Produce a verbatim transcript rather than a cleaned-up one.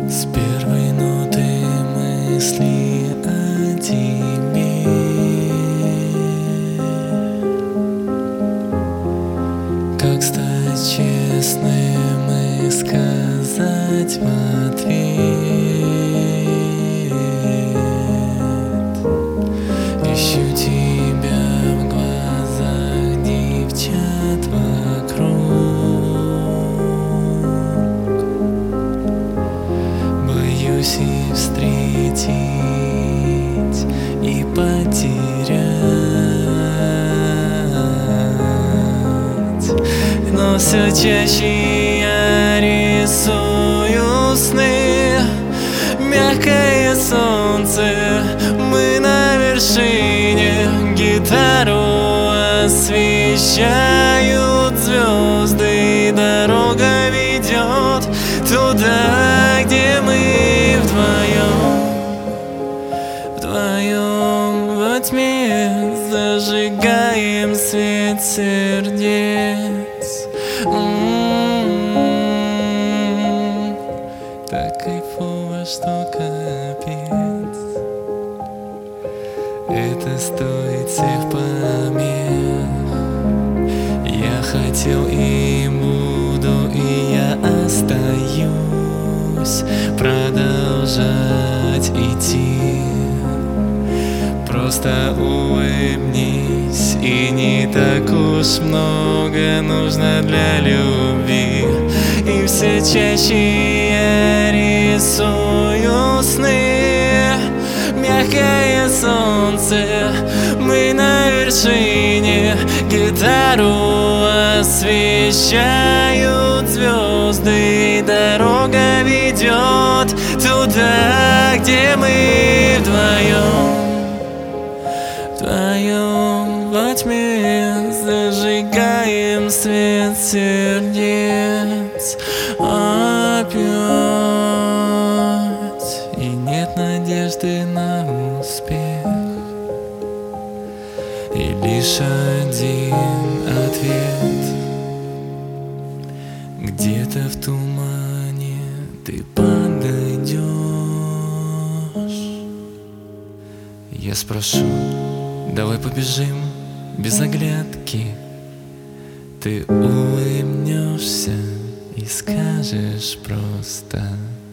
С первой ноты мысли о тебе, как стать честным и сказать в ответ: ищу тебя в глазах девчат вокруг. Боюсь и встретить, и потерять, но все чаще я рисую сны. Мягкое солнце, мы на вершине, гитару освещают звезды, и дорога ведет туда, где мы вдвоем, вдвоем во тьме зажигаем свет сердец. М-м-м, так кайфово, что капец. Это стоит всех помех. Я хотел и буду, и я остаюсь продолжать идти. Просто улыбнись, и не так уж много нужно для любви. И все чаще я рисую сны. Мягкое солнце, мы на вершине, гитару освещают звезды, и дорога ведет туда, где мы вдвоем, вдвоем во тьме зажигаем свет сердец опять. И нет надежды на успех, и лишь один ответ. Где-то в тумане ты подойдешь. Я спрошу: давай побежим без оглядки. Ты улыбнешься и скажешь просто: